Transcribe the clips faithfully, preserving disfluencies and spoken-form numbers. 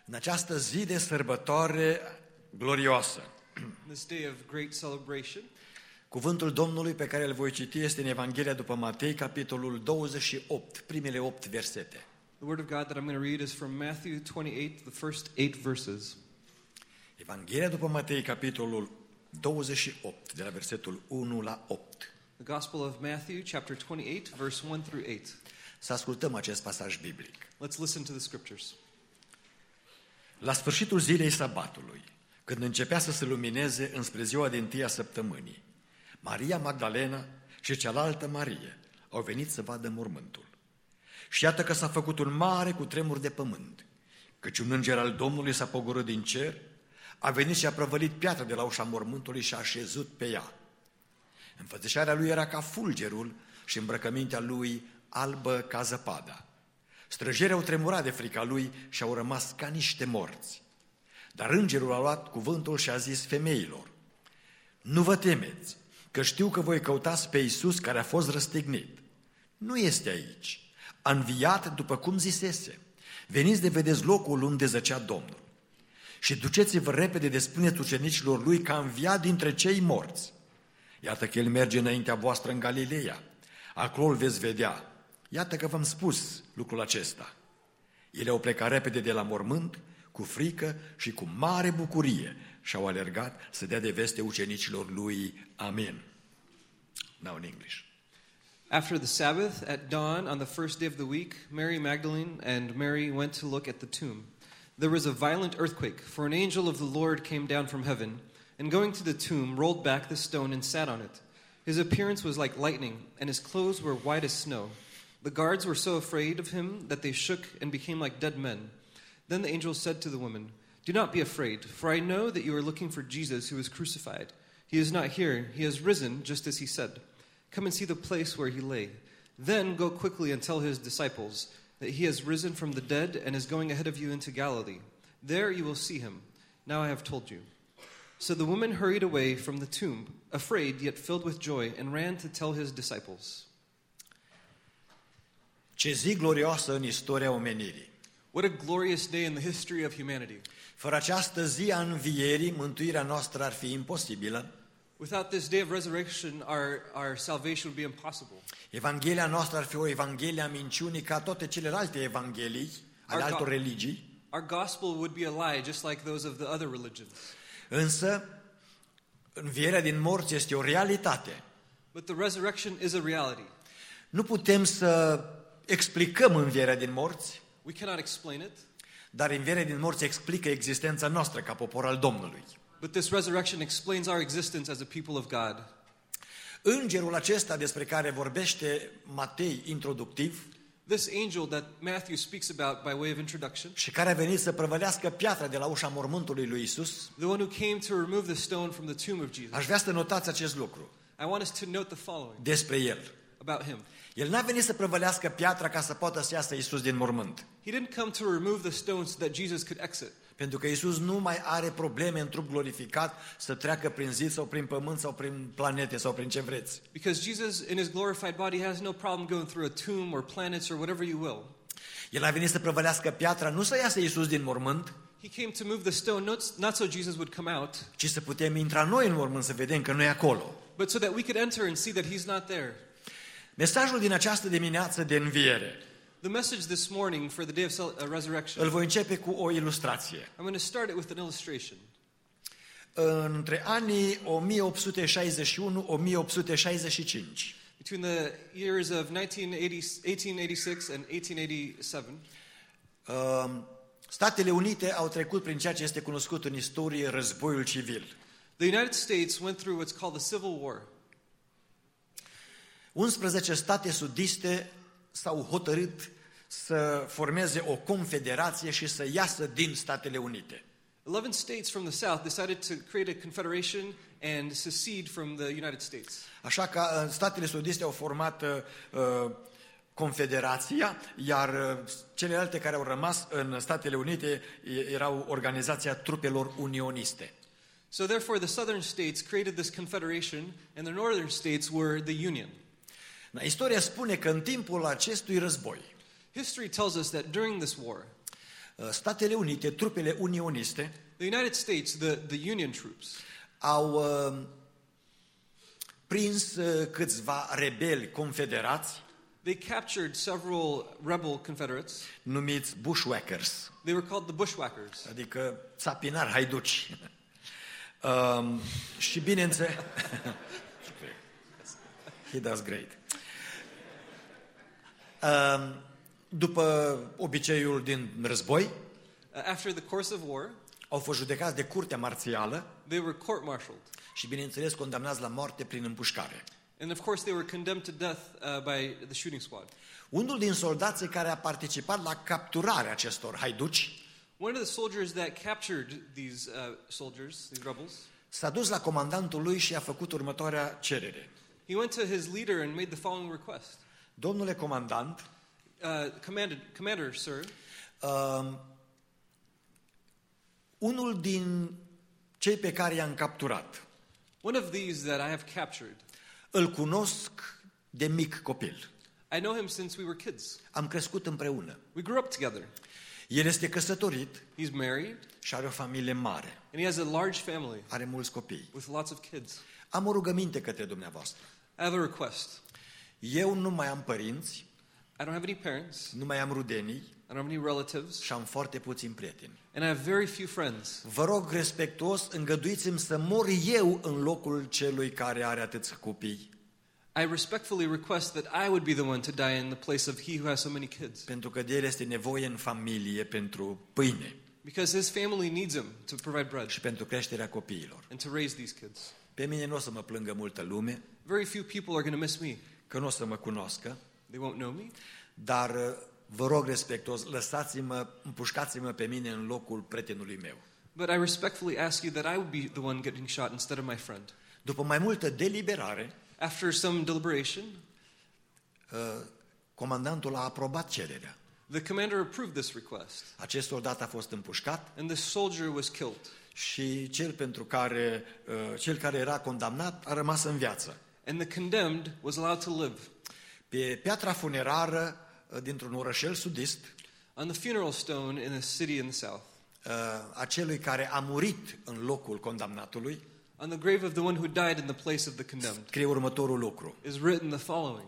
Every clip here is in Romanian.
În această zi de sărbătoare glorioasă, This day of great celebration, cuvântul Domnului pe care îl voi citi este în Evanghelia după Matei, capitolul douăzeci și opt, primele opt versete. the word of God that I'm going to read is from Matthew twenty-eight, the first eight verses. Evanghelia după Matei, capitolul douăzeci și opt, de la versetul unu la opt. The Gospel of Matthew, chapter twenty-eight, verse one through eight. Să ascultăm acest pasaj biblic. Let's listen to the scriptures. La sfârșitul zilei sabatului, când începea să se lumineze înspre ziua din tâia săptămânii, Maria Magdalena și cealaltă Marie au venit să vadă mormântul. Și iată că s-a făcut un mare cutremur de pământ, căci un înger al Domnului s-a pogorât din cer, a venit și a prăvălit piatra de la ușa mormântului și a așezut pe ea. Înfățișarea lui era ca fulgerul și îmbrăcămintea lui albă ca zăpada. Străjerii au tremurat de frica lui și au rămas ca niște morți. Dar îngerul a luat cuvântul și a zis femeilor: nu vă temeți, că știu că voi căutați pe Iisus care a fost răstignit. Nu este aici, a înviat după cum zisese. Veniți de vedeți locul unde zăcea Domnul. Și duceți-vă repede de spuneți ucenicilor lui că a înviat dintre cei morți. Iată că el merge înaintea voastră în Galileea, acolo îl veți vedea. Iată că v-am spus lucrul acesta. Ele au plecat repede de la mormânt, cu frică și cu mare bucurie, și au alergat să dea de veste ucenicilor lui. Amin. Now in English. After the Sabbath, at dawn on the first day of the week, Mary Magdalene and Mary went to look at the tomb. There was a violent earthquake, for an angel of the Lord came down from heaven, and going to the tomb, rolled back the stone and sat on it. His appearance was like lightning, and his clothes were white as snow. The guards were so afraid of him that they shook and became like dead men. Then the angel said to the woman, do not be afraid, for I know that you are looking for Jesus who was crucified. He is not here, he has risen, just as he said. Come and see the place where he lay. Then go quickly and tell his disciples that he has risen from the dead and is going ahead of you into Galilee. There you will see him. Now I have told you. So the woman hurried away from the tomb, afraid yet filled with joy, and ran to tell his disciples. Ce zi glorioasă în istoria omenirii! What a glorious day in the history of humanity. Fără această zi a învierii, mântuirea noastră ar fi imposibilă. Without this day of resurrection, our, our salvation would be impossible. Evanghelia noastră ar fi o evanghelie a minciunii ca toate celelalte evanghelii ale Our altor go- religii. Our gospel would be a lie, just like those of the other religions. Însă, învierea din morți este o realitate. But the resurrection is a reality. Nu putem să explicăm învierea din morți, We cannot explain it, dar învierea din morți explică existența noastră ca popor al Domnului. but this resurrection explains our existence as a people of God. Îngerul acesta despre care vorbește Matei introductiv This angel that Matthew speaks about by way of introduction, și care a venit să prăvălească piatra de la ușa mormântului lui Isus, the one who came to remove the stone from the tomb of Jesus, aș vrea să notați acest lucru I want us to note the following despre el. about him. El n-a venit să prăvălească piatra ca să poată să iasă Isus din mormânt. He didn't come to remove the stone so that Jesus could exit. Pentru că Isus nu mai are probleme în trup glorificat să treacă prin zid sau prin pământ sau prin planete sau prin ce vreți. Because Jesus, in his glorified body, has no problem going through a tomb or planets or whatever you will. El a venit să prăvălească piatra nu să iasă Isus din mormânt, He came to move the stone not, not so Jesus would come out, ci să putem intra noi în mormânt să vedem că nu e acolo. but so that we could enter and see that he's not there. Mesajul din această dimineață de înviere The message this morning for the day of cel- uh, resurrection, îl voi începe cu o ilustrație. I'm going to start it with an illustration. Între anii o mie opt sute șaizeci și unu - o mie opt sute șaizeci și cinci, Between the years of nineteen eighty, eighteen eighty-six and eighteen eighty-seven, Statele Unite au trecut prin ceea ce este cunoscut în istorie războiul civil. the United States went through what's called the Civil War. unsprezece state sudiste s-au hotărât să formeze o confederație și să iasă din Statele Unite. Eleven states from the South decided to create a confederation and secede from the United States. Așa că uh, statele sudiste au format uh, confederația, iar uh, celelalte care au rămas în Statele Unite erau organizația trupelor unioniste. So therefore the southern states created this confederation and the northern states were the Union. Istoria spune că în timpul acestui război, History tells us that during this war, Statele Unite, trupele unioniste, The United States, the, the Union troops, au uh, prins uh, câțiva rebeli confederați they captured several rebel Confederates. numiți bushwhackers, They were called the Bushwhackers. adică țapinari, haiduci. um, și bineînțeles, he does great. Um, după obiceiul din război, Uh, after the course of war, au fost judecați de curtea marțială they were court-martialed. și, bineînțeles, condamnați la moarte prin împușcare. And of course, they were condemned to death uh, by the shooting squad. Unul din soldații care a participat la capturarea acestor haiduci One of the soldiers that captured these uh, soldiers, these rebels, s-a dus la comandantul lui și a făcut următoarea cerere. he went to his leader and made the following request. Domnule comandant, Uh, commander, commander, sir, uh, unul din cei pe care i-am capturat, one of these that I have captured, îl cunosc de mic copil. I know him since we were kids. Am crescut împreună. We grew up together. El este căsătorit He's married, și are o familie mare. and he has a large family Are mulți copii. with lots of kids. Am o rugăminte către dumneavoastră. I have a request. Eu nu mai am părinți, I don't have any parents. nu mai am rudenii I don't have any relatives. și am foarte puțini prieteni. And I have very few friends. Vă rog respectuos, îngăduiți-mi să mor eu în locul celui care are atâți copii, I respectfully request that I would be the one to die in the place of he who has so many kids. pentru că de el este nevoie în familie pentru pâine Because his family needs him to provide bread și pentru creșterea copiilor. and to raise these kids. Pe mine nu o să mă plângă multă lume, Very few people are going to miss me. că nu o să mă cunoască, They won't know me. dar uh, vă rog respectuos, lăsați-mă, împușcați-mă pe mine în locul prietenului meu. But I respectfully ask you that I would be the one getting shot instead of my friend. După mai multă deliberare, After some deliberation, uh, comandantul a aprobat cererea. the commander approved this request, Acest soldat a fost împușcat and the soldier was killed. și cel pentru care uh, cel care era condamnat a rămas în viață. And the condemned was allowed to live. Pe piatra funerară uh, dintr-un orășel sudist, On the funeral stone in a city in the south, uh, a celui care a murit în locul condamnatului, on the grave of the one who died in the place of the condemned, scrie următorul lucru: is written the following: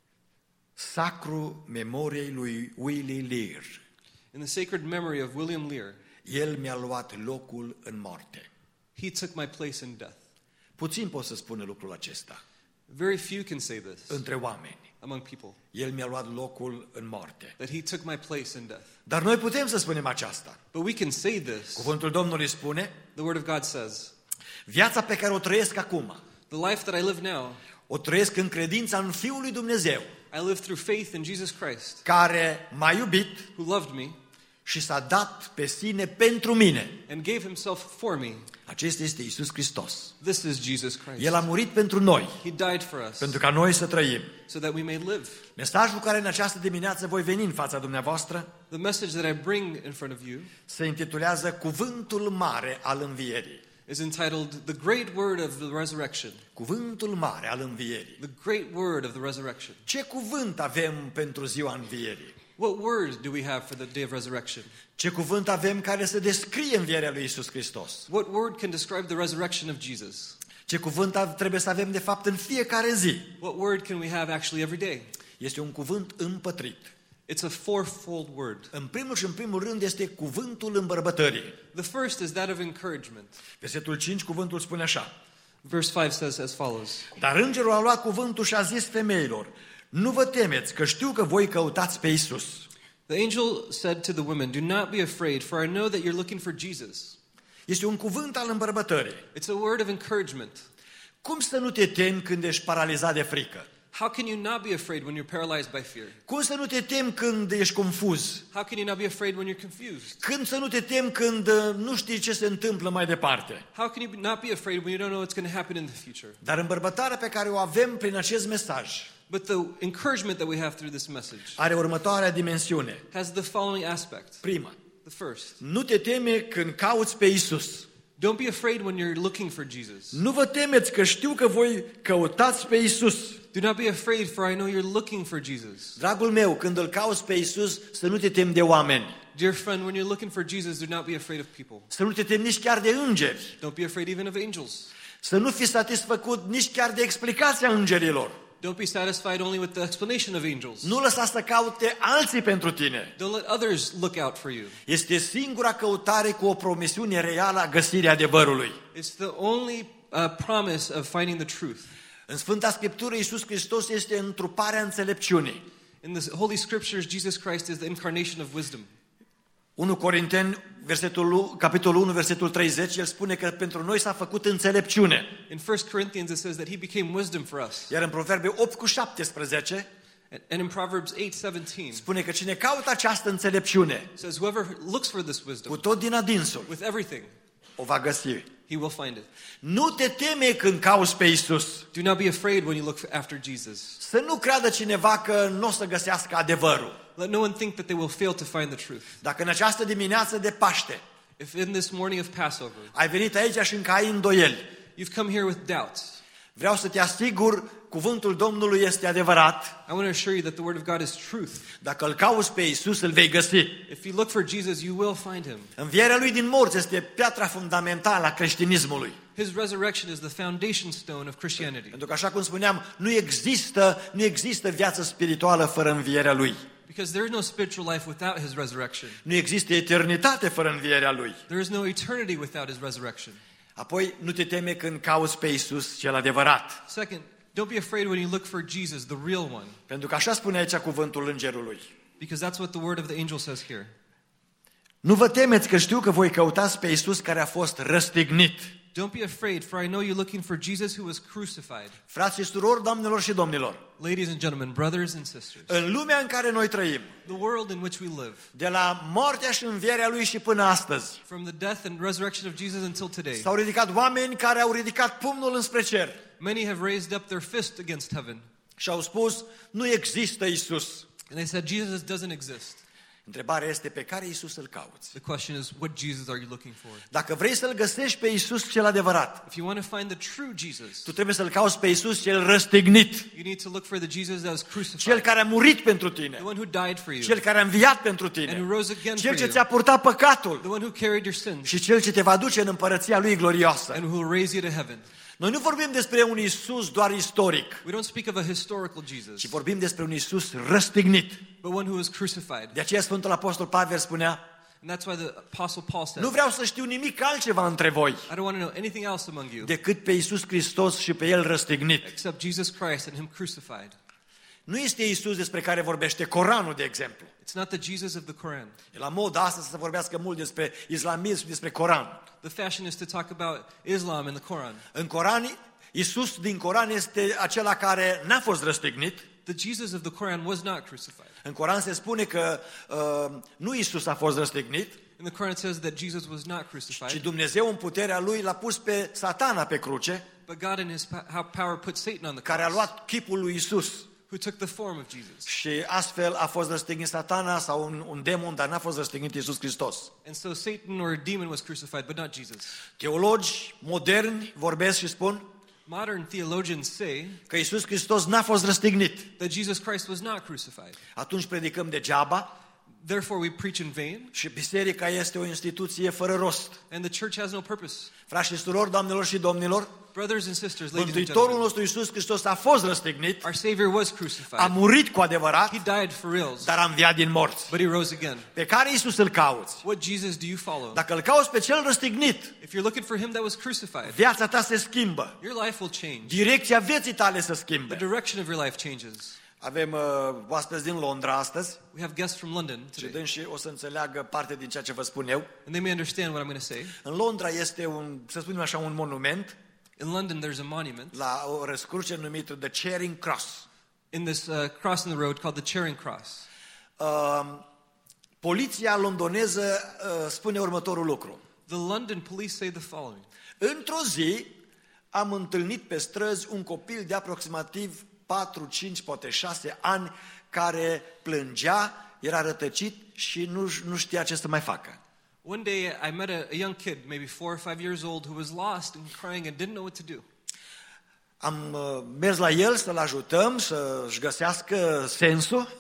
Sacru memoriei lui Willie Lear. In the sacred memory of William Lear, El mi-a luat locul în moarte. he took my place in death. Puțin pot să spună lucrul acesta Very few can say this între oameni. among people, El mi-a luat locul în moarte. that he took my place in death. Dar noi putem să spunem aceasta. But we can say this. Cuvântul Domnului spune: The word of God says, viața pe care o trăiesc acum, the life that I live now, o trăiesc în credința în Fiul lui Dumnezeu, I live through faith in Jesus Christ, care m-a iubit who loved me și s-a dat pe sine pentru mine. and gave himself for me. Acesta este Iisus Hristos. This is Jesus Christ. El a murit pentru noi, He died for us pentru ca noi să trăim. so that we may live. Mesajul care în această dimineață voi veni în fața dumneavoastră The message that I bring in front of you se intitulează Cuvântul mare al învierii. is entitled The Great Word of the Resurrection. Cuvântul mare al învierii. The Great Word of the Resurrection. Ce cuvânt avem pentru ziua învierii? What word do we have for the day of resurrection? Ce cuvânt avem care să descrie învierea lui Iisus Hristos? What word can describe the resurrection of Jesus? Ce cuvânt av- trebuie să avem de fapt în fiecare zi? What word can we have actually every day? Este un cuvânt împătrit. It's a fourfold word. În primul și în primul rând este cuvântul îmbărbătării. The first is that of encouragement. Versetul cinci, cuvântul spune așa: Verse five says as follows: Dar îngerul a luat cuvântul și a zis femeilor: nu vă temeți, că știu că voi căutați pe Iisus. The angel said to the women, "Do not be afraid, for I know that you're looking for Jesus." Este un cuvânt al îmbărbătării. It's a word of encouragement. Cum să nu te temi când ești paralizat de frică? How can you not be afraid when you're paralyzed by fear? Cum să nu te temi când ești confuz? How can you not be afraid when you're confused? Când să nu te temi când uh, nu știi ce se întâmplă mai departe? How can you not be afraid when you don't know what's going to happen in the future? Dar îmbărbătarea pe care o avem prin acest mesaj But the encouragement that we have through this message are următoarea dimensiune. has the following aspect. Prima, The first, nu te teme când cauți pe Iisus. don't be afraid when you're looking for Jesus. Nu vă temeți, că știu că voi căutați pe Iisus. Do not be afraid, for I know you're looking for Jesus. Dragul meu, când îl cauți pe Iisus, să nu te temi de oameni. Dear friend, when you're looking for Jesus, do not be afraid of people. Să nu te temi nici chiar de îngeri. Don't be afraid even of angels. Să nu fii satisfăcut nici chiar de explicația îngerilor. Don't be satisfied only with the explanation of angels. Nu lăsa să caute alții pentru tine. Don't let others look out for you. Este singura căutare cu o promisiune reală a găsirii adevărului. It's the only uh, promise of finding the truth. În Sfânta Scriptură, Iisus Hristos este întruparea înțelepciunii. In the Holy Scriptures, Jesus Christ is the incarnation of wisdom. unu Corinteni, versetul, capitolul unu, versetul treizeci, el spune că pentru noi s-a făcut înțelepciune. In First Corinthians it says that he became wisdom for us. Iar în Proverbe opt cu șaptesprezece And in Proverbs eight seventeen spune că cine caută această înțelepciune says whoever looks for this cu wisdom tot din adinsul with everything, o va găsi. he will find it. Nu te teme când cauți pe Iisus. Do not be afraid when you look after Jesus. Să nu creadă cineva că nu o să găsească adevărul. Let no one think that they will fail to find the truth. Dacă în această dimineață de Paște If in this morning of Passover ai venit aici și încă ai îndoieli, you've come here with doubts, vreau să te asigur, cuvântul Domnului este adevărat. I want to assure you that the word of God is truth. Dacă îl cauți pe Iisus, îl vei găsi. If you look for Jesus, you will find him. Învierea lui din morți este piatra fundamentală a creștinismului. His resurrection is the foundation stone of Christianity. Pentru că, așa cum spuneam, nu există, nu există viață spirituală fără învierea lui. Because there is no spiritual life without his resurrection. Nu există eternitate fără învierea lui. There is no eternity without his resurrection. Apoi, nu te teme când cauți pe Iisus cel adevărat. Second, don't be afraid when you look for Jesus, the real one. Pentru că așa spune aici cuvântul îngerului. Because that's what the word of the angel says here. Nu vă temeți, că știu că voi căutați pe Iisus care a fost răstignit. Don't be afraid, for I know you're looking for Jesus who was crucified. Frați și surori, doamnelor și domnilor, Ladies and gentlemen, brothers and sisters, în lumea în care noi trăim, the world in which we live, de la moartea și învierea lui și până astăzi, from the death and resurrection of Jesus until today, s-au ridicat oameni care au ridicat pumnul înspre cer many have raised up their fist against heaven. și au spus, nu există Iisus. And they said, Jesus doesn't exist. Întrebarea este, pe care Iisus îl cauți? The question is, what Jesus are you looking for? Dacă vrei să-L găsești pe Iisus cel adevărat, If you want to find the true Jesus, tu trebuie să-L cauți pe Iisus cel răstignit, you need to look for the Jesus that was cel crucified, care a murit pentru tine, the one who died for you, cel care a înviat pentru and tine, who rose again cel for ce you, ți-a purtat păcatul the one who carried your sins, și cel ce te va duce în împărăția lui glorioasă. and who will raise you to heaven. Noi nu vorbim despre un Iisus doar istoric, We don't speak of a historical Jesus, ci vorbim despre un Iisus răstignit. but one who was crucified. De aceea Sfântul Apostol Pavel spunea, And that's why the Apostle Paul said, nu vreau să știu nimic altceva între voi I don't want to know anything else among you decât pe Iisus Hristos și pe El răstignit. except Jesus Christ and him crucified. Nu este Iisus despre care vorbește Coranul, de exemplu. It's not the Jesus of the Quran. E la modă astăzi să se vorbească mult despre islamism și despre Coran. The fashion is to talk about Islam in the Quran. În Coran, Iisus din Coran este acela care n-a fost răstignit. The Jesus of the Quran was not crucified. În Coran se spune că uh, nu Iisus a fost răstignit, In the Quran it says that Jesus was not ci crucified, Dumnezeu în puterea Lui l-a pus pe Satana pe cruce, but God in his po- how power put Satan on the care a cross, luat chipul lui Iisus. who took the form of Jesus. Și astfel a fost răstignit Satana sau un, un demon, dar n-a fost răstignit Iisus Hristos. And so Satan or a demon was crucified, but not Jesus. Teologi moderni vorbesc și spun Modern theologians say că Iisus Hristos n-a fost răstignit. that Jesus Christ was not crucified. Atunci predicăm degeaba Therefore we preach in vain, și biserica este o instituție fără rost. and the church has no purpose. Frați și surori, doamnelor și domnilor, Brothers and sisters, ladies and Mântuitorul gentlemen, nostru Iisus Hristos a fost răstignit, our Savior was a crucified. murit cu adevărat, He died for reals, dar a înviat din morți. but he rose again. Pe care Iisus îl cauți? What Jesus do you follow? Dacă îl cauți pe cel răstignit, If you're looking for him that was crucified, viața ta se schimbă. your life will change. Direcția vieții tale se The schimbe. direction of your life changes. Avem uh, oaspeți din Londra astăzi We have guests from London și today, dânsii o să înțeleagă parte din ceea ce vă spun eu. and they may understand what I'm going to say. În Londra este un, să spunem așa, un monument In London, there's a monument la o răscruce numită The Charing Cross. in this uh, cross in the road called the Charing Cross. Uh, poliția londoneză uh, spune următorul lucru. The London police say the following. Într-o zi am întâlnit pe străzi un copil de aproximativ patru, cinci, poate șase ani care plângea, era rătăcit și nu, nu știa ce să mai facă. One day, I met a, a young kid, maybe four or five years old, who was lost and crying and didn't know what to do. Am uh, mers la el să-l ajutăm să-și găsească sensul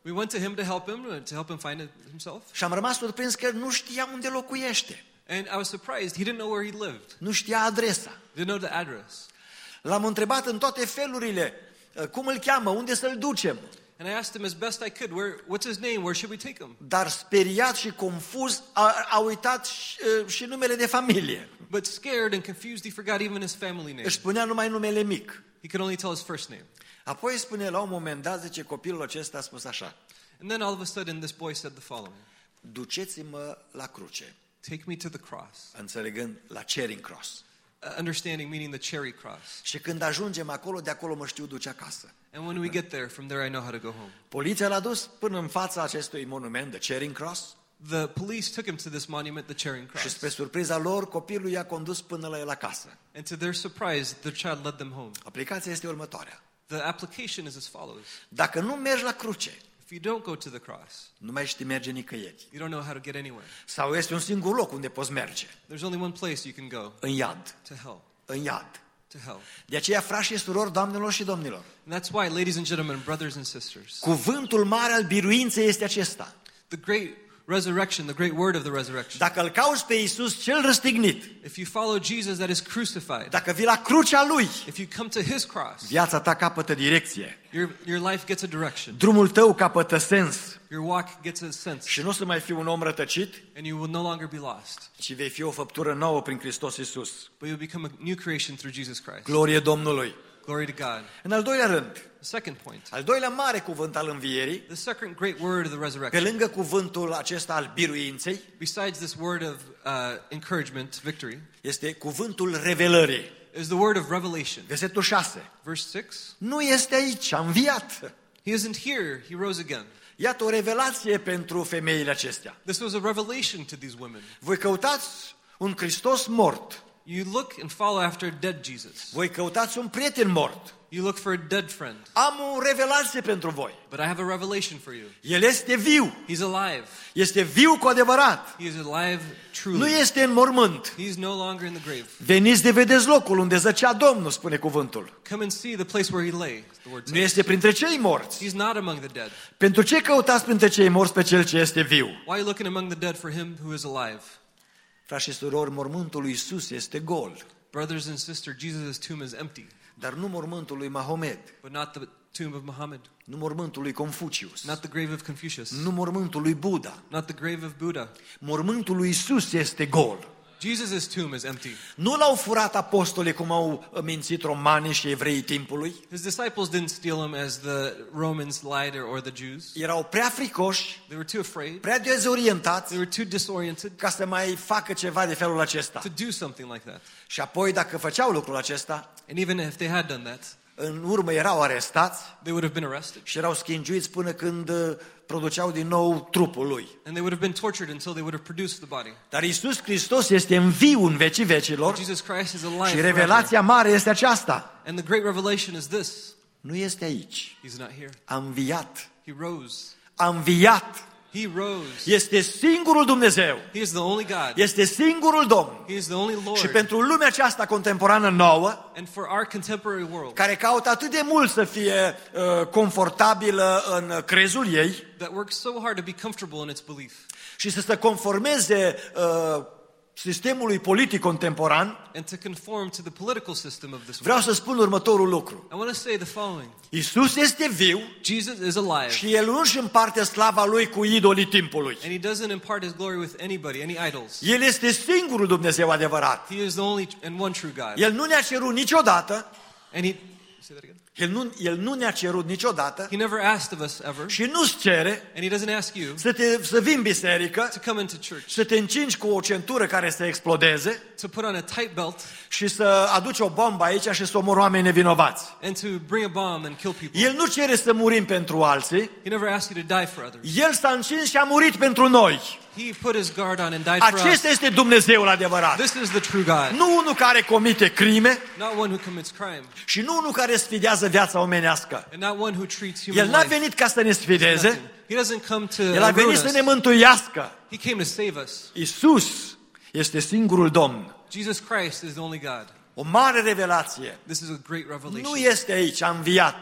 We went to him to help him, to help him find himself. Și am rămas surprins că nu știa unde locuiește. And I was surprised. He didn't know where he lived. Nu știa adresa. Didn't know the address. L-am întrebat în toate felurile, cum îl cheamă, unde să-l ducem. And I asked him as best I could, where, what's his name, where should we take him? Dar speriat și confuz a, a uitat și, și numele de familie. But scared and confused, he forgot even his family name. Își spunea numai numele mic. He could only tell his first name. Apoi spune la un moment dat, zice, copilul acesta a spus așa: And then all of a sudden this boy said the following. Duceți-mă la cruce. Take me to the cross. Înțelegând la Charing Cross. Uh, understanding meaning the cherry cross. Și când ajungem acolo, de acolo mă știu duce acasă. And when we get there, from there I know how to go home. Poliția l-a dus până în fața acestui monument, de Charing Cross. The police took him to this monument, the Charing Și Cross. spre surpriza lor, copilul i-a condus până la el acasă. And to their surprise, the child led them home. Aplicația este următoarea. The application is as follows. Dacă nu mergi la cruce, If you don't go to the cross, nu mai știi merge nicăieri. you don't know how to get anywhere. Sau este un singur loc unde poți merge. There's only one place you can go, În iad. to hell. În iad. To hell. De aceea, frați și surori, doamnelor și domnilor, And that's why, ladies and gentlemen, brothers and sisters, cuvântul mare al biruinței este acesta. the great resurrection, the great word of the resurrection. Dacă îl cauți pe Iisus cel răstignit, If you follow Jesus that is crucified, dacă vii la crucea Lui, if you come to his cross, viața ta capătă direcție. your, your life gets a direction. Drumul tău capătă sens. Your walk gets a sense. Și nu o să mai fii un om rătăcit, And you will no longer be lost, ci vei fi o făptură nouă prin Hristos Iisus. but you'll become a new creation through Jesus Christ. Glorie Domnului. Glory to God. În al doilea rând, The second point, al doilea mare cuvânt al învierii, the second great word of the pe resurrection, lângă cuvântul acesta al biruinței, besides this word of uh, encouragement, victory, este cuvântul revelării. is the word of revelation. Versetul șase. Verse six, Nu este aici, a înviat. he isn't here, he rose again. Iată o revelație pentru femeile acestea. This was a revelation to these women. Voi căutați un Hristos mort. You look and follow after a dead Jesus. Voi căutați un prieten mort. You look for a dead friend. Am o revelație pentru voi. But I have a revelation for you. El este viu. He's alive. Este viu cu adevărat. He is alive truly. Nu este în mormânt. He's no longer in the grave. Veniți de vedeți locul unde zăcea Domnul, spune cuvântul. Come and see the place where he lay, the word Nu says. este printre cei morți. He's not among the dead. Pentru ce căutați printre cei morți pe cel ce este viu? Why are you looking among the dead for him who is alive? Frați și surori, mormântul lui Iisus este gol, Brothers and sisters, Jesus' tomb is empty, dar nu mormântul lui Mahomed, but not the tomb of Muhammad, nu mormântul lui Confucius, not the grave of Confucius, nu mormântul lui Buddha. not the grave of Buddha. Mormântul lui Iisus este gol. Jesus' tomb is empty. Nu l-au furat apostolii cum au mințit romanii și evreii timpului. His disciples didn't steal him as the Romans lied or, or the Jews. Erau prea fricoși, They were too afraid. prea dezorientați They were too disoriented ca să mai facă ceva de felul acesta. to do something like that. Și apoi, dacă făceau lucrul acesta, And even if they had done that, în urmă erau arestați they would have been arrested. și erau schingiuiți până când uh, produceau din nou trupul lui. And they would have been tortured until they would have produced the body. Dar Iisus Hristos este în viu în vecii vecilor Jesus Christ is alive și forever. revelația mare este aceasta. And the great revelation is this. Nu este aici. He's not here. A înviat. He rose. A înviat. He rose. Este singurul Dumnezeu. He is the only God. Este singurul Domn. He is the only Lord. Și pentru lumea aceasta contemporană nouă, And for our contemporary world care caută atât de mult să fie uh, confortabilă în crezul ei that works so hard to be comfortable in its belief și să se conformeze uh, sistemului politic contemporan, and to conform to the political system of this vreau world. să spun următorul lucru. I want to say the following. Iisus este viu Jesus is alive. și El nu-și împarte slava Lui cu idolii timpului. And he doesn't impart his glory with anybody, any idols. El este singurul Dumnezeu adevărat. He is the only and one true God. El nu ne-a cerut niciodată, And he say that again. El nu, El nu ne-a cerut niciodată He never asked of us ever, și nu-ți cere and he doesn't ask you să, te, să vii în biserică, to come into church, să te încingi cu o centură care să explodeze to put on a tight belt și să aduci o bombă aici și să omori oameni nevinovați. and to bring a bomb and kill people. El nu cere să murim pentru alții, He never asked you to die for others. El s-a încins și a murit pentru noi. He put his guard on and died for us. Acesta este Dumnezeul adevărat. This is the true God. Nu unul care comite crime Not one who commits crime, și nu unul care sfidează viața omenească. and not one who treats El human n-a life. venit ca să ne sfideze, Nothing. He doesn't come to El a ruin venit să ne us. mântuiască. He came to save us. Iisus este singurul Domn. Jesus Christ is the only God. O mare revelație. This is a great revelation. Nu este aici, a înviat.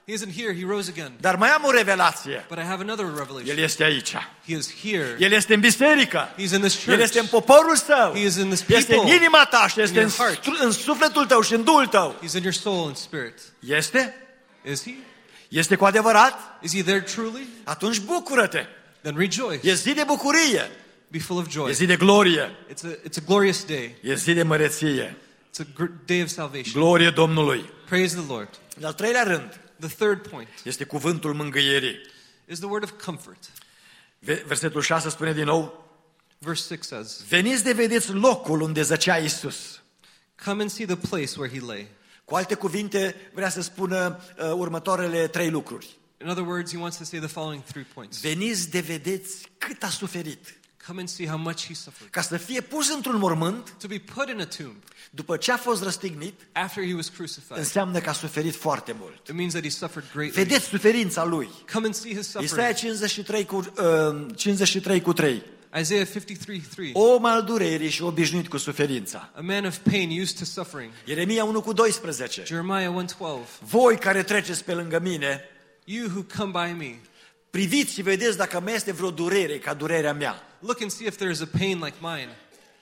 He isn't here, he rose again. Dar mai am o revelație. But I have another revelation. El este aici. He is here. El este în biserică. He's in this church. El este în poporul său. He is in this Este people. în inima ta și este In în, your heart. în sufletul tău și în Duhul tău. He's in your soul and spirit. Este? Is he? Este cu adevărat? Is he there truly? Atunci bucură-te. Then rejoice. E zi de bucurie. Be full of E joy. zi de glorie. It's a, it's a glorious day. E zi de măreție. It's a gr- day of salvation. Glorie Domnului. Praise the Lord. În al treilea rând, The third point este cuvântul mângâierii. is the word of comfort. Ve- Versetul șase spune din nou, Verse six says, veniți de vedeți locul unde zăcea Iisus. come and see the place where he lay. Cu alte cuvinte, vrea să spună uh, următoarele trei lucruri. In other words, he wants to say the following three points. Veniți de vedeți cât a suferit. Come and see how much he suffered. Ca să fie pus într-un mormânt, To be put in a tomb după ce a fost răstignit, after he was crucified. înseamnă că a suferit foarte mult. It means that he suffered greatly. Vedeți suferința lui. Come and see his Isaia suffering. cincizeci și trei cu, uh, cincizeci și trei cu trei. Isaiah fifty-three three. Om al durerii și obișnuit cu suferința. A man of pain used to suffering. Ieremia unu cu doisprezece. Jeremiah one twelve. Voi care treceți pe lângă mine, You who come by me, priviți și vedeți dacă mai este vreo durere ca durerea mea. look and see if there is a pain like mine.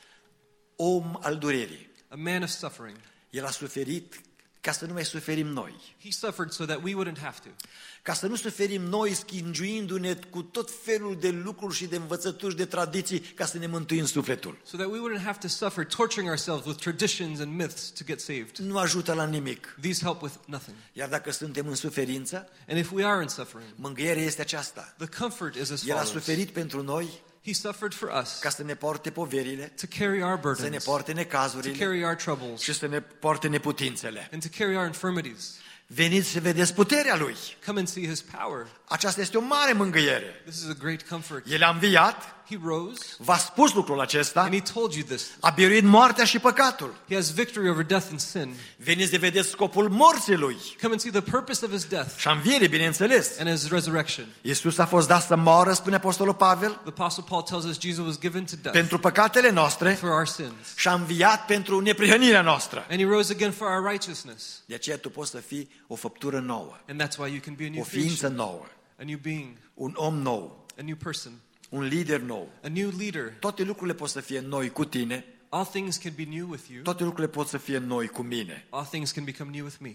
Om al durerii. A man of suffering. El a suferit ca să nu mai suferim noi. He suffered so that we wouldn't have to. Ca să nu suferim noi schingiuindu-ne cu tot felul de lucruri și de învățături și de tradiții ca să ne mântuim sufletul. So that we wouldn't have to suffer torturing ourselves with traditions and myths to get saved. Nu ajută la nimic. These help with nothing. Iar dacă suntem în suferință, And if we are in suffering, mângâierea este aceasta. the comfort is as El a follows. suferit pentru noi He suffered for us ca să ne poarte poverile, to carry our să ne burdens, poarte to necazurile carry our troubles, și să ne poarte neputințele. and to carry our infirmities. Veniți să vedeți puterea Lui. Come and see his power. Aceasta este o mare mângâiere. This is a great comfort. El a înviat, He rose, v-a spus lucrul acesta, and he told you this. a biruit moartea și păcatul. He has victory over death and sin. Veniți să vedeți scopul morții Lui Come and see the purpose of his death și a învierii, bineînțeles. and his resurrection. Iisus a fost dat să moară, spune Apostolul Pavel, The Apostle Paul tells us Jesus was given to death pentru păcatele noastre for our sins. și a înviat pentru neprihănirea noastră. And he rose again for our righteousness. De aceea tu poți să fii o făptură nouă, And that's why you can be a new o ființă creation, nouă, a new being, un om nou, a new person, un lider nou. a new leader. Toate lucrurile pot să fie noi cu tine, All things can be new with you. toate lucrurile pot să fie noi cu mine. All things can become new with me.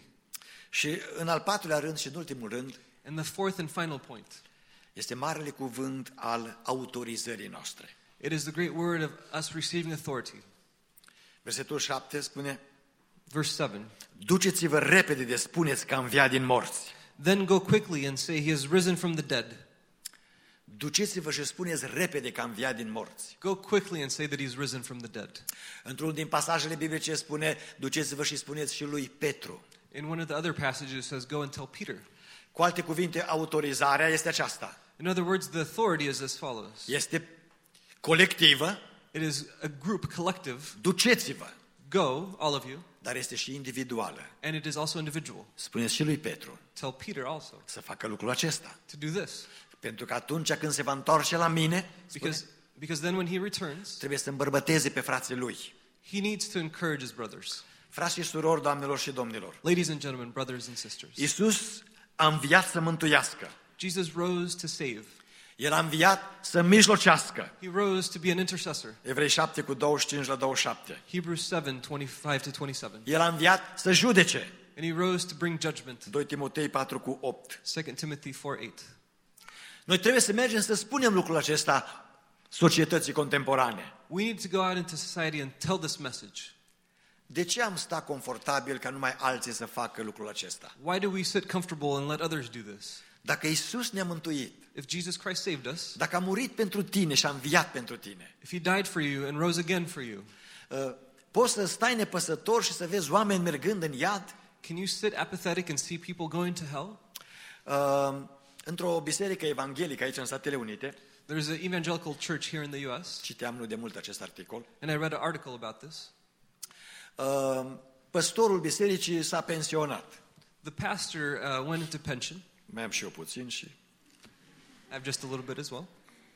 Și în al patrulea rând și în ultimul rând, And the fourth and final point, este marele cuvânt al autorizării noastre. it is the great word of us receiving authority. Versetul șapte spune, Verse seven. duceți-vă repede de spuneți că a înviat din morți. Then go quickly and say he has risen from the dead. Duceți-vă și spuneți repede că a înviat din morți. Go quickly and say that he's risen from the dead. Într-unul din pasajele biblice spune, duceți-vă și spuneți și lui Petru. In one of the other passages it says, go and tell Peter. Cu alte cuvinte, autorizarea este aceasta. In other words, the authority is as follows. Este colectivă, It is a group, collective. duceți-vă, Go, all of you. dar este și individuală. And it is also individual. Spuneți și lui Petru Tell Peter also să facă lucrul acesta. to do this. Pentru că atunci când se va întoarce la mine, spune, Because, because then when he returns, trebuie să îmbărbăteze pe frații lui. he needs to encourage his brothers. Frați și surori, doamnelor și domnilor, Ladies and gentlemen, brothers and sisters. Iisus a înviat să mântuiască. Jesus rose to save. El a înviat să mijlocească. He rose to be an intercessor. Evrei șapte cu douăzeci și cinci la douăzeci și șapte. Hebrews seven, twenty-five to twenty-seven. El a înviat să judece. And he rose to bring judgment. doi Timotei patru cu opt. Second Timothy four eight. Noi trebuie să mergem să spunem lucrul acesta societății contemporane. We need to go out into society and tell this message. De ce am stat confortabil ca numai alții să facă lucrul acesta? Why do we sit comfortable and let others do this? Dacă Iisus ne-a mântuit, If Jesus Christ saved us, dacă a murit pentru tine și a înviat pentru tine, if he died for you and rose again for you, uh, poți să stai nepăsător și să vezi oameni mergând în iad? can you sit apathetic and see people going to hell? Uh, într-o biserică evanghelică aici în Statele Unite, There's an evangelical church here in the U S, citeam nu de mult acest articol, and I read an article about this. uh, păstorul bisericii s-a pensionat. The pastor uh, went into pension. Mai am și eu puțin și... I have just a little bit as well.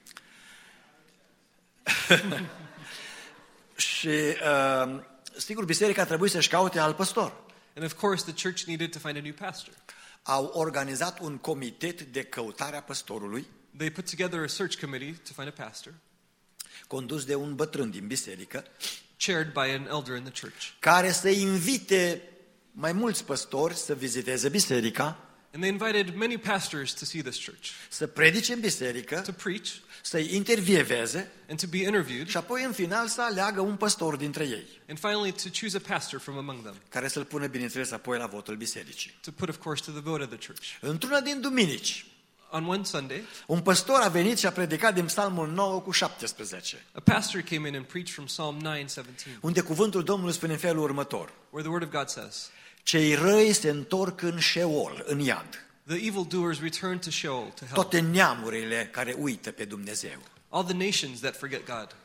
și uh, sigur, biserica a trebuit să-și caute alt păstor. And of course, the church needed to find a new pastor. au organizat un comitet de căutare a păstorului, They put together a search committee to find a pastor, condus de un bătrân din biserică, chaired by an elder in the church. care să invite mai mulți păstori să viziteze biserica, And they invited many pastors to see this church, să predice în biserică, to preach, să-i intervieveze and to be interviewed, și apoi în final să aleagă un păstor dintre ei, and finally to choose a pastor from among them, care să-l pună, bineînțeles, apoi la votul bisericii. to put, of course, to the vote of the church. Într-una din duminici, On one Sunday, un păstor a venit și a predicat din Psalmul nouă cu șaptesprezece, a pastor came in and preached from Psalm nine seventeen, unde cuvântul Domnului spune în felul următor: where the word of God says, cei răi se întorc în Sheol, în iad, "The evildoers return to Sheol, to hell. toate neamurile care uită pe Dumnezeu. All the nations that forget God."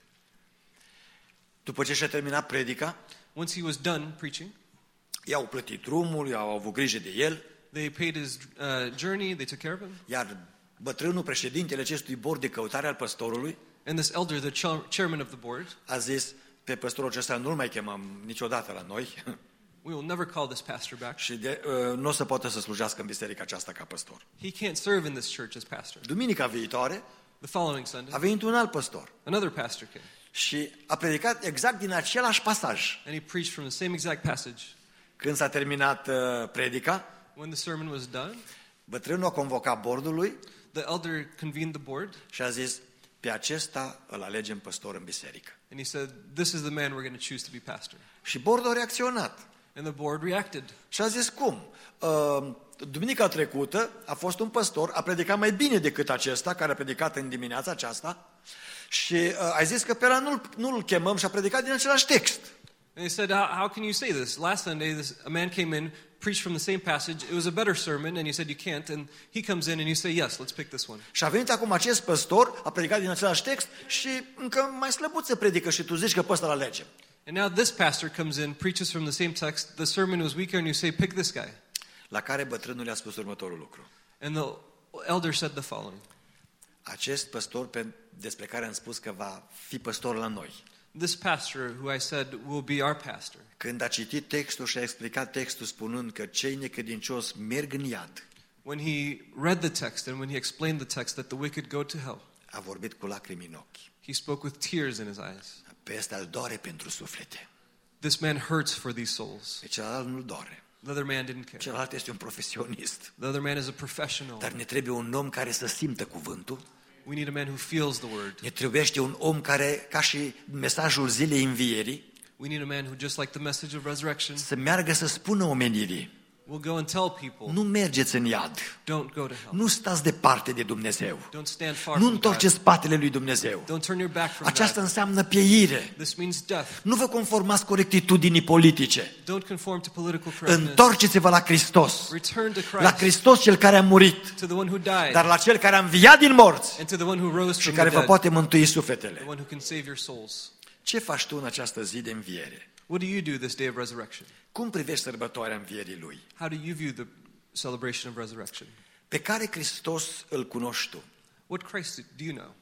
După ce și-a terminat predica, Once he was done preaching, i-au plătit drumul, i-au avut grijă de el, they paid his uh, journey, they took care of him, iar bătrânul, președintele acestui bord de căutare al păstorului, and this elder, the cha- chairman of the board, a zis: pe păstorul acesta nu-l mai chemăm niciodată la noi "We will never call this pastor back. și de, uh, nu o să poată să slujească în biserica aceasta ca păstor. He can't serve in this church as pastor." Duminica viitoare The following Sunday, a venit un alt păstor another pastor came, și a predicat exact din același pasaj. and he preached from the same exact passage. Când s-a terminat uh, predica, When the sermon was done, bătrânul a convocat bordului the elder convened the board, și a zis: pe acesta îl alegem păstor în biserică. and he said, "This is the man we're going to choose to be pastor." Și bordul a reacționat And the board reacted. și a zis: cum? Uh, duminica trecută a fost un păstor, a predicat mai bine decât acesta, care a predicat în dimineața aceasta, și uh, ai zis că pe ăla nu-l, nu-l chemăm și a predicat din același text. And they said, how, how can you say this? Last Sunday, this, a man came in, preached from the same passage. It was a better sermon, and you said you can't. And he comes in, and you say, yes, let's pick this one. Și a venit acum acest păstor, a predicat din același text și încă mai slăbuț se predică și tu zici că pe ăsta l-alegem. And now this pastor comes in, preaches from the same text. The sermon was weaker, and you say, pick this guy. La care bătrânul i-a spus următorul lucru: And the elder said the following: acest păstor pe, despre care am spus că va fi păstor la noi, this pastor, who I said will be our pastor, când a citit textul și a explicat textul spunând că cei necredincioși merg în iad, when he read the text and when he explained the text that the wicked go to hell, a vorbit cu lacrimi în ochi. he spoke with tears in his eyes. Pe ăsta îl doare pentru suflete, This man hurts for these souls. pe celălalt nu-l doare. The other man didn't care. Celălalt este un profesionist. The other man is a professional. Dar ne trebuie un om care să simtă cuvântul. We need a man who feels the word. Ne trebuiește un om care, ca și mesajul zilei învierii, We need a man who, just like the message of resurrection, să meargă să spună omenirii: will go and tell people, nu mergeți în iad, don't go to hell. nu stați departe de Dumnezeu, Don't stand far nu from întorceți God. spatele lui Dumnezeu. Don't turn your back from Aceasta God. înseamnă pieire. This means death. Nu vă conformați corectitudinii politice. Don't conform to political correctness. Întorceți-vă la Hristos, Return to la Christ, Hristos cel care a murit, to the one who died, dar la cel care a înviat din morți and to the one who rose și from care the vă dead, poate mântui the sufletele. one who can save your souls. Ce faci tu în această zi de înviere? What do you do this day of resurrection? Cum privești sărbătoarea învierii Lui? How do you view the celebration of resurrection? Pe care Hristos îl cunoști tu? What Christ do you know?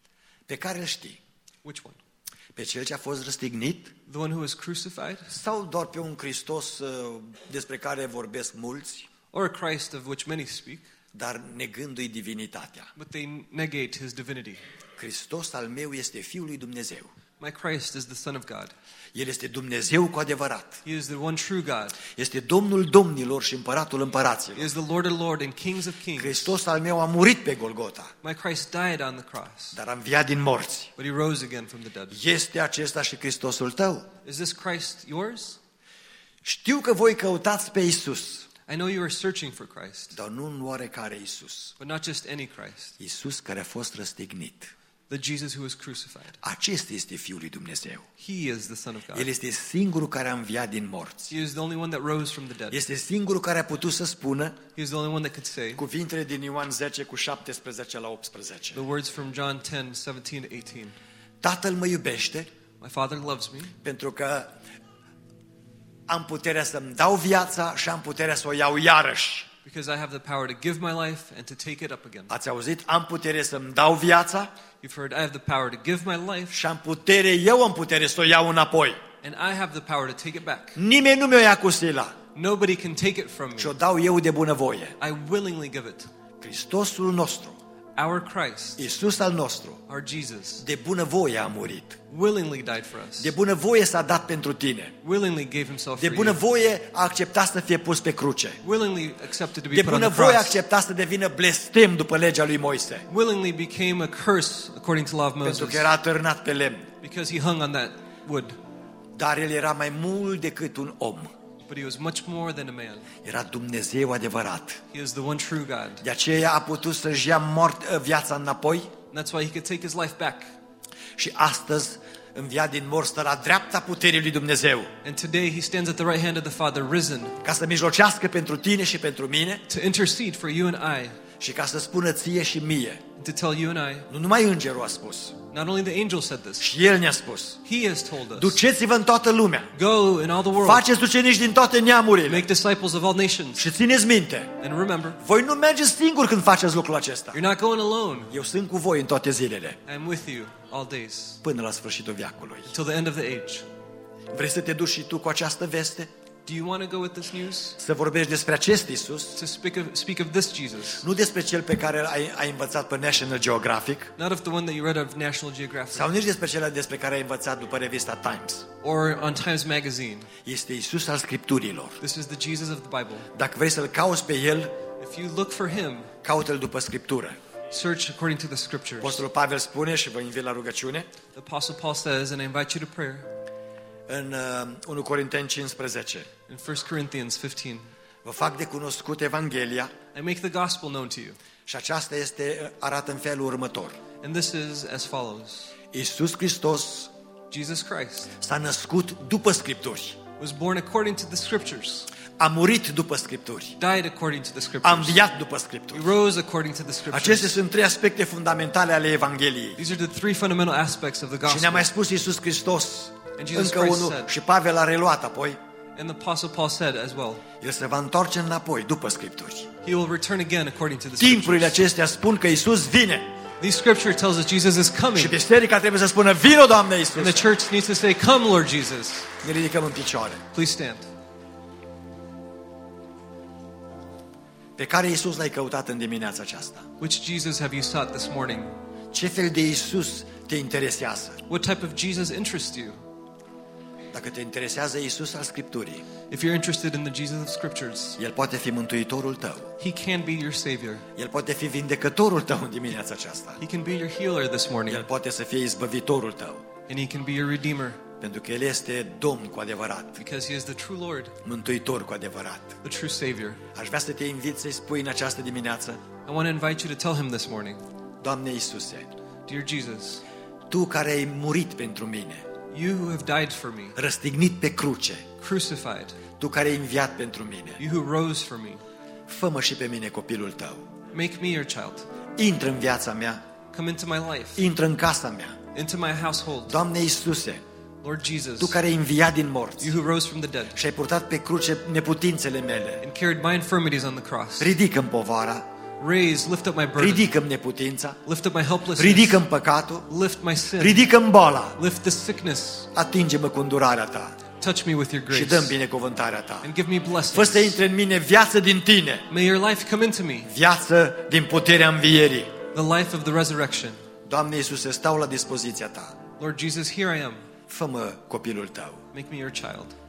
Pe care îl știi? Which one? Pe cel ce a fost răstignit? The one who was crucified? Sau doar pe un Hristos uh, despre care vorbesc mulți, Or a Christ of which many speak, dar negându-i divinitatea? but they negate his divinity? Hristos al meu este Fiul lui Dumnezeu. My Christ is the Son of God. El este Dumnezeu cu adevărat. He is the one true God. Este Domnul domnilor și Împăratul He împăraților. is the Lord of Lords and Kings of Kings. Hristos al meu a murit pe Golgota, My Christ died on the cross, dar a înviat din morți. but he rose again from the dead. Este acesta și Hristosul tău? Is this Christ yours? Știu că voi căutați pe Isus, I know you are searching for Christ, dar nu în oarecare Isus. but not just any Christ. Isus care a fost răstignit. The Jesus who was crucified. Acesta este Fiul lui Dumnezeu. He is the Son of El God. este singurul care a înviat din morți. He is the only one that rose from the dead. Este singurul care a putut să spună He is the only one that could say cuvintele din Ioan zece cu șaptesprezece la optsprezece. the words from John ten, seventeen to eighteen. Tatăl mă iubește My Father loves me pentru că am puterea să-mi dau viața și am puterea să o iau iarăși. because I have the power to give my life and to take it up again. Ați auzit? Am putere să-mi dau viața You've heard I have the power to give my life și am putere, eu am putere să o iau înapoi. and I have the power to take it back. Nimeni nu mi-o ia cu sila. Nobody can take it from me. și o dau eu de bunăvoie. I willingly give it. Hristosul nostru, Our Christ, Iisus al nostru, our Jesus, de bunăvoie a murit. willingly died for us. De bunăvoie s-a dat pentru tine. Willingly gave himself De for you. bunăvoie a acceptat să fie pus pe cruce. Willingly accepted to be De put on the bunăvoie a cross. acceptat să devină blestem după legea lui Moise, Willingly became a curse according to the law of pentru Moses că era atârnat pe lemn. because he hung on that wood. Dar el era mai mult decât un om. But he was much more than a man. Era Dumnezeu adevărat. He is the one true God. De aceea a putut să-și ia mort, viața înapoi And that's why he could take his life back. și astăzi, înviat din morți, stă la dreapta puterii lui Dumnezeu, And today he stands at the right hand of the Father, risen, ca să mijlocească pentru tine și pentru mine to intercede for you and I, și ca să spună ție și mie. and to tell you and I. Nu numai îngerul a spus, Not only the angel said this, și el ne-a spus: he has told us. duceți-vă în toată lumea, Go in all the world, faceți ucenici din toate neamurile make disciples of all nations. și țineți minte, And remember, voi nu mergeți singuri când faceți lucrul acesta. you're not going alone. Eu sunt cu voi în toate zilele, I'm with you all days, până la sfârșitul veacului. till the end of the age. Vrei să te duci și tu cu această veste? Do you want to go with this news? Să vorbești despre acest Iisus, To speak of, speak of this Jesus, nu despre cel pe care ai, ai învățat pe National Geographic, not of the one that you read of National Geographic sau nici despre cel despre care ai învățat după revista Times. or on Times Magazine. Este Iisus al Scripturilor. This is the Jesus of the Bible. Dacă vrei să-L cauți pe El, If you look for him, caută-L după Scriptură. search according to the scriptures. Apostolul Pavel spune, și vă invit la rugăciune, The Apostle Paul says, and I invite you to prayer, în uh, unu Corinteni cincisprezece: in First Corinthians fifteen. vă fac de cunoscut Evanghelia I make the gospel known to you. și aceasta este, arată în felul următor. And this is as follows. Iisus Hristos Jesus Christ s-a născut după Scripturi, was born according to the scriptures, a murit după Scripturi, died according to the a scriptures, înviat după Scripturi. he rose according to the Acestea scriptures. sunt trei aspecte fundamentale ale Evangheliei. These are the three fundamental aspects of the Și ne-a gospel. mai spus Iisus Hristos And Jesus încă Christ unul said- și Pavel a reluat apoi. And the Apostle Paul said as well, El se va întoarce înapoi după Scripturi. he will return again according to the Timpurile scriptures. acestea spun că Iisus vine These scripture tells us Jesus is coming. și biserica trebuie să spună: vino, Doamne And Iisus. the church needs to say, come, Lord Jesus. Ne ridicăm în picioare. Please stand. Pe care Iisus l-ai căutat în dimineața aceasta? Which Jesus have you sought this morning? Ce fel de Iisus te interesează? What type of Jesus interests you? Dacă te interesează Iisus al Scripturii, If you're interested in the Jesus of Scriptures, El poate fi mântuitorul tău. he can be your Savior. El poate fi vindecătorul tău în dimineața aceasta. He can be your healer this morning. El poate să fie izbăvitorul tău, And he can be your Redeemer pentru că El este Domn cu adevărat, because he is the true Lord, mântuitor cu adevărat. the true Savior. Aș vrea să te invit să-i spui în această dimineață: I want to invite you to tell him this morning, Doamne Iisuse, Dear Jesus, Tu care ai murit pentru mine, you who have died for me, răstignit pe cruce, crucified, Tu care ai înviat pentru mine, you who rose for me, fă-mă și pe mine copilul Tău. make me your child. Intră în viața mea, Come into my life, intră în casa mea. into my household. Doamne Iisuse, Lord Jesus, Tu care ai înviat din morți you who rose from the dead și ai purtat pe cruce neputințele mele, and carried my infirmities on the cross, ridică-mi povara, raise, lift up my burden, ridică-mi neputința, lift up my helplessness, ridică-mi păcatul, lift my sin, ridică-mi boala, lift the sickness, atinge-mă cu îndurarea Ta touch me with your și grace, dă-mi binecuvântarea Ta. and give me Fă blessings. să intre în mine viață din Tine, May your life come into me, viață din puterea învierii. the life of the resurrection. Doamne Iisuse, stau la dispoziția Ta. Lord Jesus, here I am. Fă-mă copilul Tău. Make me your child.